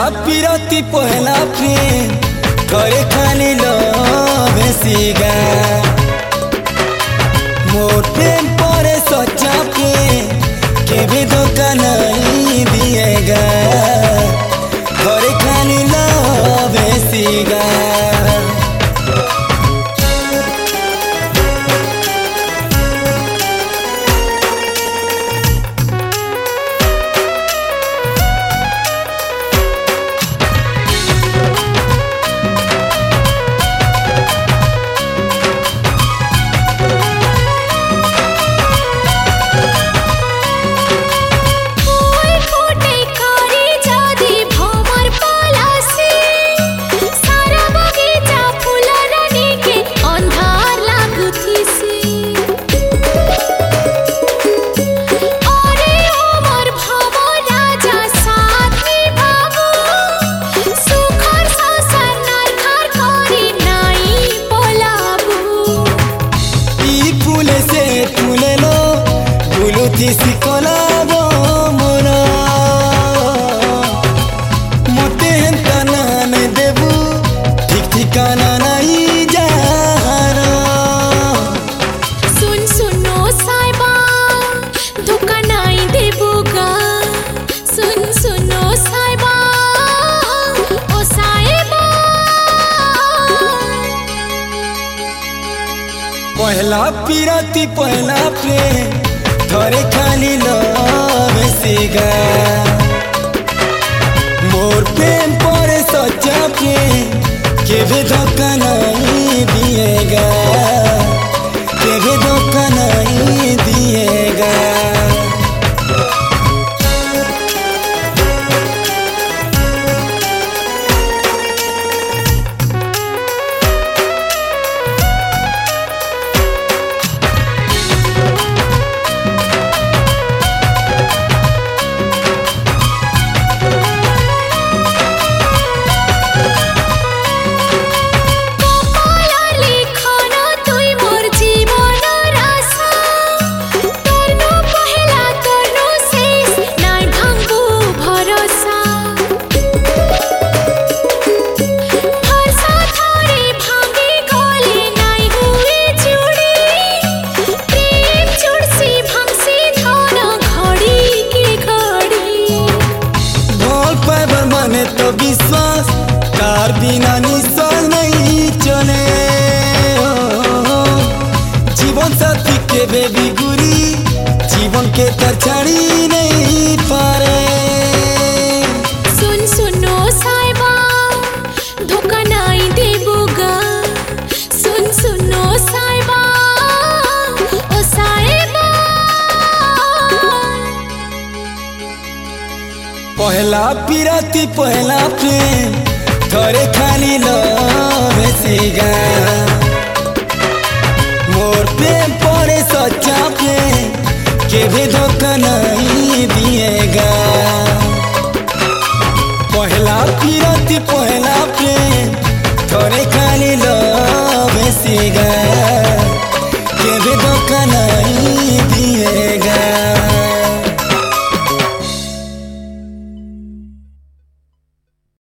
पिरती पहला प्रेम करे खाली लव सीगा मोर प्रेम परे सच्चा प्रेम केबे धोखा नहीं दिएगा करे खाली लव सीगा किसी को लाबो मोरा मोते हेंता नाम देबू ठीक ठिकाना नहीं जाना सुन सुनो साइबा धोखा नहीं देबूगा सुन सुनो साइबा ओ साइबा पहला पिरती पहला प्रेम थोड़े खाली लव सीगा मोर प्रेम परे सच्चा प्रेम केबे धोखा नहीं दिएगा केबे धोखा नहीं दिएगा तो विश्वास कार बिना निश्वास नहीं चले जीवन साथी के बेबी गुरी जीवन के तरछाड़ी नहीं पारे सुन सुनो साइबा धोखा नहीं देबूगा सुन सुनो साइबा ओ साइबा पहला पिरती पहला प्रेम थोड़े खाली लव सीगा मोर प्रेम परे सच्चा प्रेम केबे